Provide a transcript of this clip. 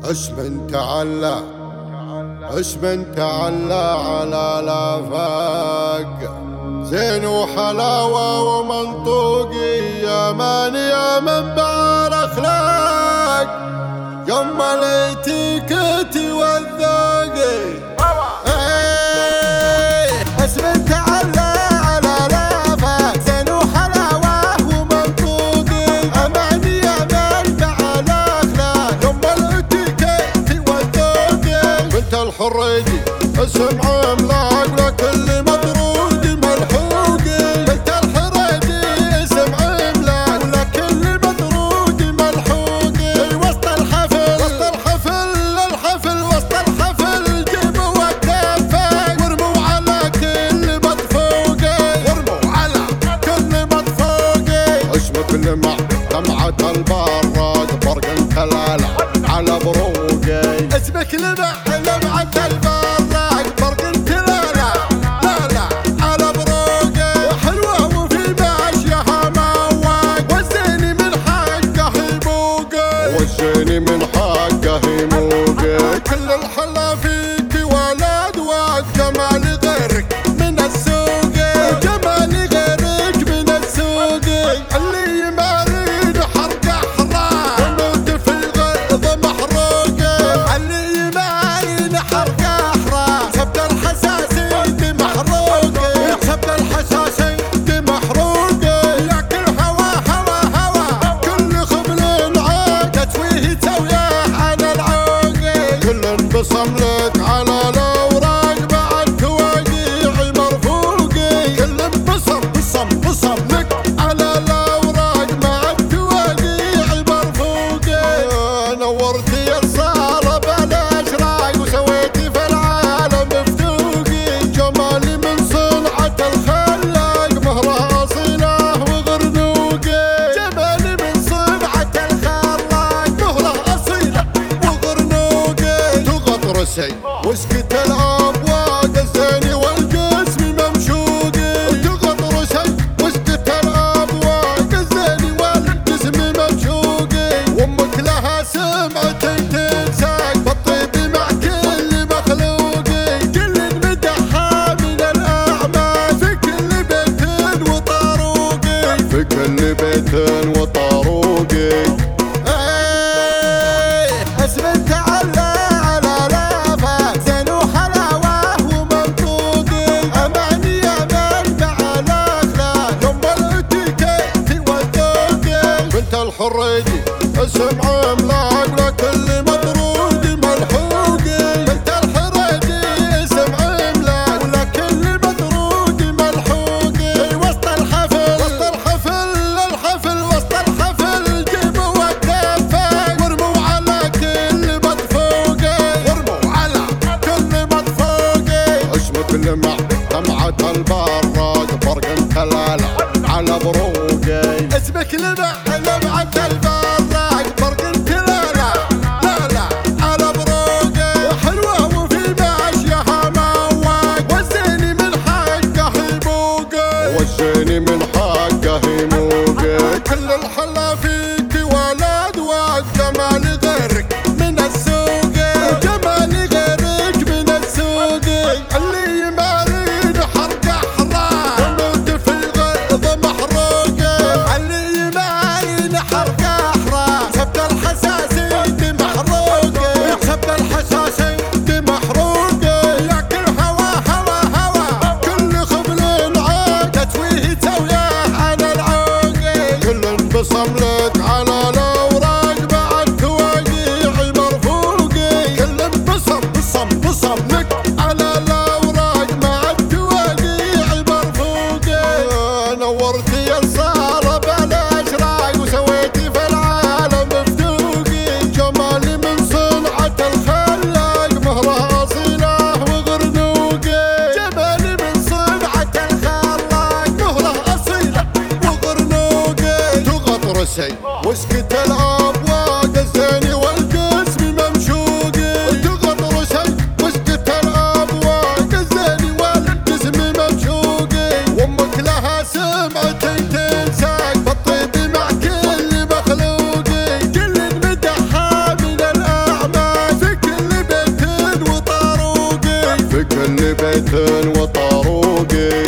اسم تعلى اسم تعلى على الافاق، زين وحلاوه ومنطوقيه مانيه من بار اخلاق، جملتي كتي والذاقي اسم تعلى على الافاق، زين وحلاوه ومنطوقي امانيه من بار اخلاق، جملتي كتي والذاقي بنت الحريجي اسم عملاق لكل مطرود ملحوقي، بنت الحريجي اسم عملاق لكل مطرود ملحوقي، وسط الحفل وسط الحفل جيبوا والدفاق وارموا على كل مطفوقي، وارموا على كل مطفوقي، اسمك لمع دمعة البراق برق انت لالا على بروقي، اسمك لمع دمعة البراق برق انت لالا على بروقي، حلوة وفي ماشيها مواق، وزيني من حقه يموقي، وزيني من حقه يموقي، كل الحلا فيك ولد واد، جمال غيرك من السوق، جمال غيرك من السوق، اللي يمارين حرق احراق يموت في الغيظ محروق، اللي يمارين حرق احراق سبت الحساسية محروق، سبت الحساسية محروق، لكن هوا كل خبل عاد تسويه تسويه على العوق، كل انبصم لك على الاوراق بعد تواقيعي مرفوقي، كل انبصم لك على الاوراق مع التواقيعي مرفوقي، نورتي الصالة بالاشراق وسويتي في العالم فتوقي، جمالي من صنعة الخلاق مهره اصيله وغرنوقي، جمالي من صنعة الخلاق مهره اصيله وغرنوقي، تغطرسي وسكت الابواق الزيني والجسم ممشوقي، تغطرسي وسكت الابواق الزيني والجسم ممشوقي، وامك لها سمعة تنساق بالطيب مع كل مخلوقي، كل مدحها من الاعمال في كل بيت وطاروقي، في كل بيت وطاروقي، اسم تعلى على الافاق، زين وحلاوه ومنطوقي امانيه منبع الاخلاق، جملتي كيفي والذوقي، بنت الحريجي اسم عملاق لكل مطرود ملحوقي، بنت الحريجي اسم عملاق لكل مطرود ملحوقي، وسط الحفل جيبوا والدفاق وارموا على كل مطفوقي، وارموا على كل مطفوقي، اسمك لمع دمعة البراق برق انت لالا على بروقي، اسمك لمع دمعة البراق برق انت لالا على بروقي، حلوة وفي ماشيها مواق، وزيني من حقه يموقي، وزيني من حقه يموقي، كل الحلا فيك ولد واد، جمال غيرك من السوق، جمال غيرك من السوق، اللي يمارين حرق احراق يموت في الغيظ محروق، اللي يمارين حرق في كل بيت وطروقي